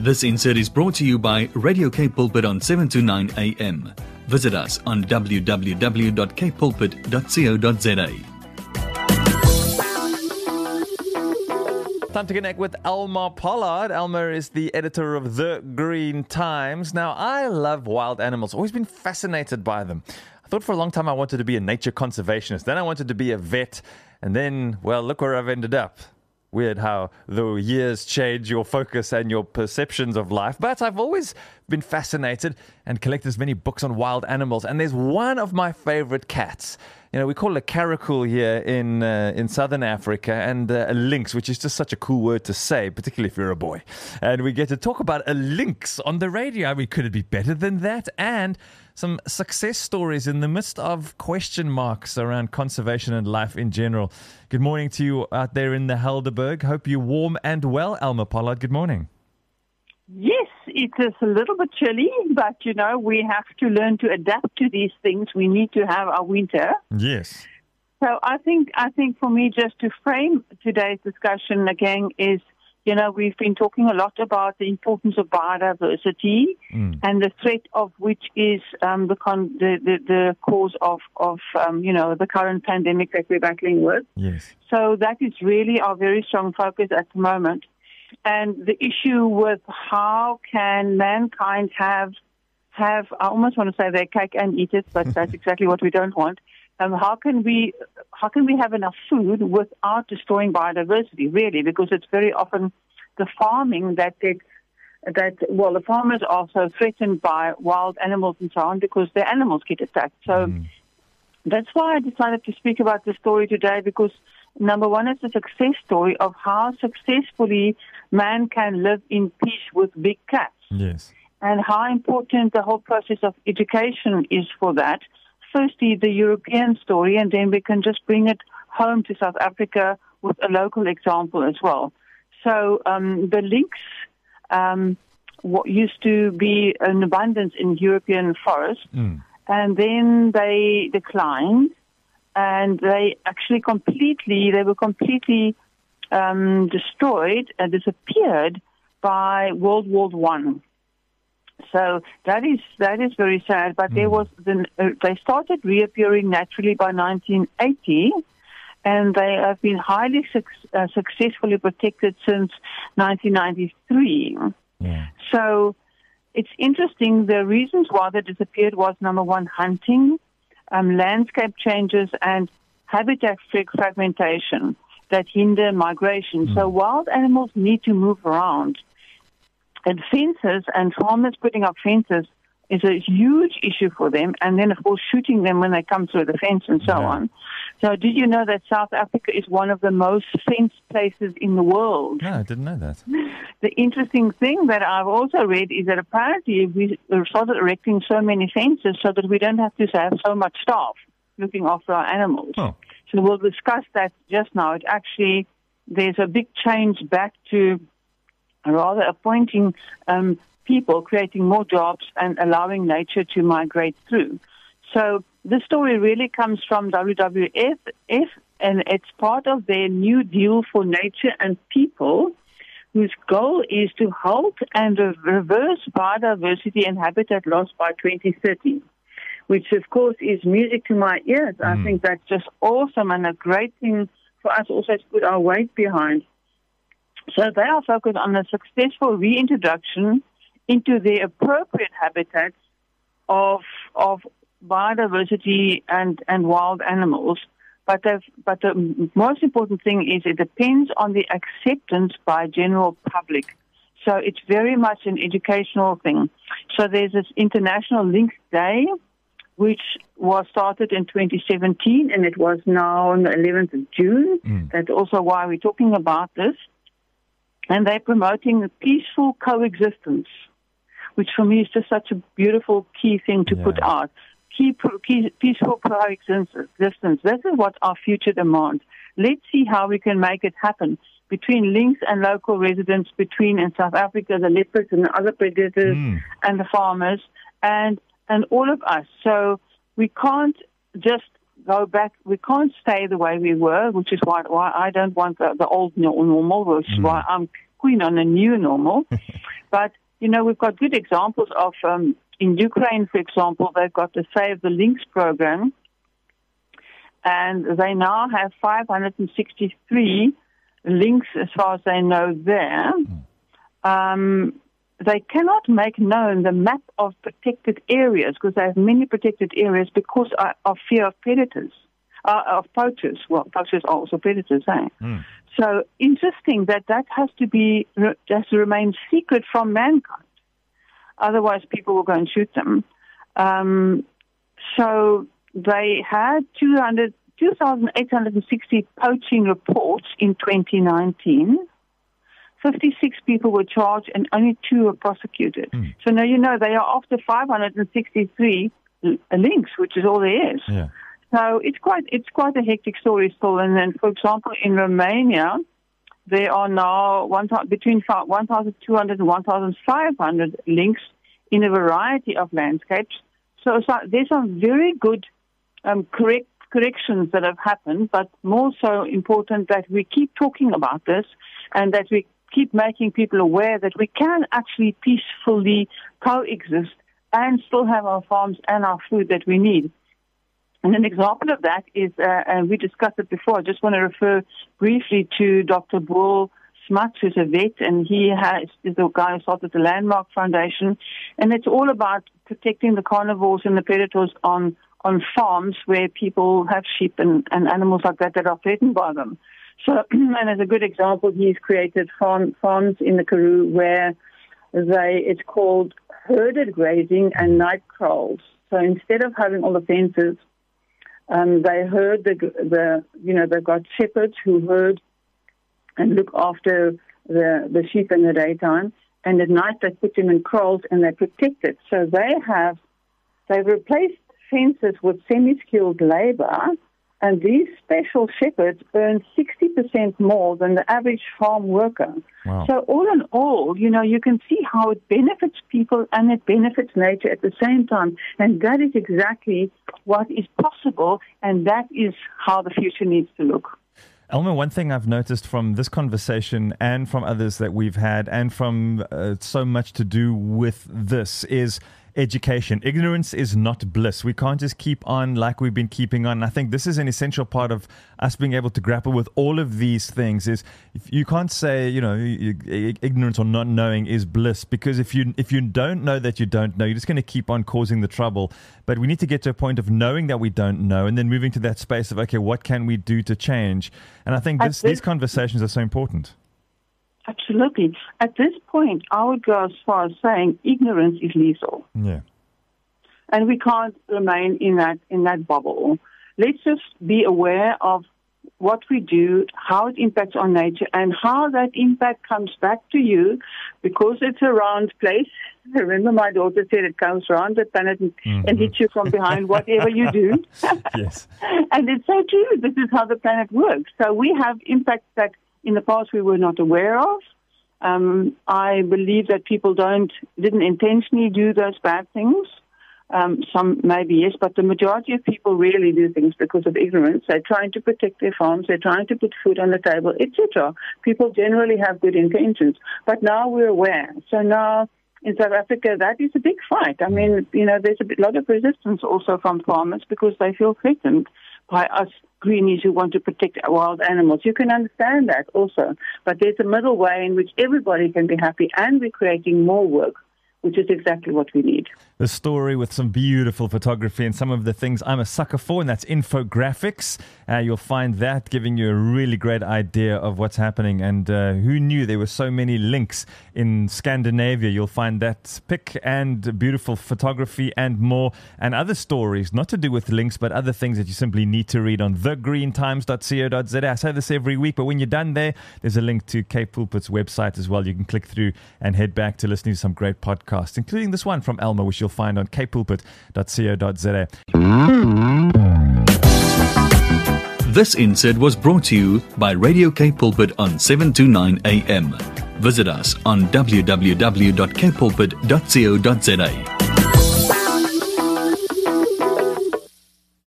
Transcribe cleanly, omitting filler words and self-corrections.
This insert is brought to you by Radio Cape Pulpit on 7 to 9 a.m. Visit us on www.capepulpit.co.za. Time to connect with Elmer Pollard. Elmer is the editor of The Green Times. Now, I love wild animals, always been fascinated by them. I thought for a long time I wanted to be a nature conservationist. Then I wanted to be a vet. And then, well, look where I've ended up. Weird how the years change your focus and your perceptions of life. But I've always been fascinated and collected as many books on wild animals. And there's one of my favorite cats. You know, we call it a caracal here in Southern Africa, and a lynx, which is just such a cool word to say, particularly if you're a boy. And we get to talk about a lynx on the radio. I mean, could it be better than that? And some success stories in the midst of question marks around conservation and life in general. Good morning to you out there in the Helderberg. Hope you're warm and well, Elmer Pollard. Good morning. Yes, it is a little bit chilly, but, you know, we have to learn to adapt to these things. We need to have our winter. Yes. So I think for me, just to frame today's discussion again is, you know, we've been talking a lot about the importance of biodiversity and the threat of which is the cause of the current pandemic that we're battling with. Yes. So that is really our very strong focus at the moment. And the issue with how can mankind have I almost want to say their cake and eat it, but that's exactly what we don't want. How can we have enough food without destroying biodiversity, really? Because it's very often the farming the farmers are also threatened by wild animals and so on because their animals get attacked. So that's why I decided to speak about this story today, because number one, it's a success story of how successfully man can live in peace with big cats. Yes. And how important the whole process of education is for that. Firstly, the European story, and then we can just bring it home to South Africa with a local example as well. So the lynx what used to be an abundance in European forests, and then they declined, and they were completely destroyed and disappeared by World War I. So that is very sad. But they started reappearing naturally by 1980, and they have been highly successfully protected since 1993. Yeah. So it's interesting. The reasons why they disappeared was, number one, hunting, landscape changes, and habitat fragmentation that hinder migration. So wild animals need to move around. And fences and farmers putting up fences is a huge issue for them. And then, of course, shooting them when they come through the fence and so on. So did you know that South Africa is one of the most fenced places in the world? No, I didn't know that. The interesting thing that I've also read is that apparently we started erecting so many fences so that we don't have to have so much staff looking after our animals. Oh. So we'll discuss that just now. There's a big change back to rather appointing people, creating more jobs and allowing nature to migrate through. So this story really comes from WWF, and it's part of their New Deal for Nature and People, whose goal is to halt and reverse biodiversity and habitat loss by 2030, which, of course, is music to my ears. I think that's just awesome and a great thing for us also to put our weight behind. So they are focused on a successful reintroduction into the appropriate habitats of biodiversity and wild animals. But the most important thing is it depends on the acceptance by general public. So it's very much an educational thing. So there's this International Lynx Day, which was started in 2017, and it was now on the 11th of June. That's also why we're talking about this. And they're promoting a peaceful coexistence, which for me is just such a beautiful key thing to put out. Peaceful coexistence. This is what our future demands. Let's see how we can make it happen between lynx and local residents, between in South Africa, the leopards and the other predators and the farmers and all of us. So we can't just go back. We can't stay the way we were, which is why I don't want the old normal, which is why I'm queen on a new normal. But, we've got good examples of, in Ukraine, for example, they've got the Save the Lynx program, and they now have 563 lynx as far as they know there. They cannot make known the map of protected areas because they have many protected areas because of fear of predators, of poachers. Well, poachers are also predators, eh? So interesting that has to remain secret from mankind. Otherwise, people will go and shoot them. So they had 2,860 poaching reports in 2019. 56 people were charged and only 2 were prosecuted. So now they are after 563 lynx, which is all there is. Yeah. So it's quite a hectic story still. And then, for example, in Romania, there are now between 1,200 and 1,500 lynx in a variety of landscapes. So there's some very good corrections that have happened, but more so important that we keep talking about this and that we keep making people aware that we can actually peacefully coexist and still have our farms and our food that we need. And an example of that is, and we discussed it before, I just want to refer briefly to Dr. Boel Smuts, who's a vet, and he is the guy who started the Landmark Foundation. And it's all about protecting the carnivores and the predators on farms where people have sheep and animals like that are threatened by them. So, and as a good example, he's created farms in the Karoo where it's called herded grazing and night kraals. So instead of having all the fences, they herd they've got shepherds who herd and look after the sheep in the daytime, and at night they put them in kraals and they protect it. So they've replaced fences with semi-skilled labor, and these special shepherds earn 60% more than the average farm worker. Wow. So all in all, you can see how it benefits people and it benefits nature at the same time. And that is exactly what is possible, and that is how the future needs to look. Elmer, one thing I've noticed from this conversation and from others that we've had and from so much to do with this is education. Ignorance is not bliss. We can't just keep on like we've been keeping on. I think this is an essential part of us being able to grapple with all of these things. Is if you can't say, ignorance or not knowing is bliss, because if you don't know that you don't know, you're just going to keep on causing the trouble. But we need to get to a point of knowing that we don't know, and then moving to that space of, okay, what can we do to change? And I think these conversations are so important. Absolutely. At this point, I would go as far as saying ignorance is lethal. Yeah. And we can't remain in that bubble. Let's just be aware of what we do, how it impacts on nature, and how that impact comes back to you, because it's a round place. Remember, my daughter said it comes around the planet and hits you from behind, whatever you do. Yes. And it's so true. This is how the planet works. So we have impacts that in the past we were not aware of. I believe that people didn't intentionally do those bad things. Some maybe yes, but the majority of people really do things because of ignorance. They're trying to protect their farms, they're trying to put food on the table, etc. People generally have good intentions, but now we're aware. So now in South Africa, that is a big fight. I mean, there's a lot of resistance also from farmers because they feel threatened by us greenies who want to protect wild animals. You can understand that also. But there's a middle way in which everybody can be happy, and we're creating more work, which is exactly what we need. The story with some beautiful photography and some of the things I'm a sucker for, and that's infographics. You'll find that giving you a really great idea of what's happening. And who knew there were so many links in Scandinavia? You'll find that pic and beautiful photography and more, and other stories, not to do with links, but other things that you simply need to read on thegreentimes.co.za. I say this every week, but when you're done there's a link to Cape Pulpit's website as well. You can click through and head back to listening to some great podcasts, including this one from Elmer, which you'll find on capepulpit.co.za. This insert was brought to you by Radio Cape Pulpit on 729 AM. Visit us on www.capepulpit.co.za.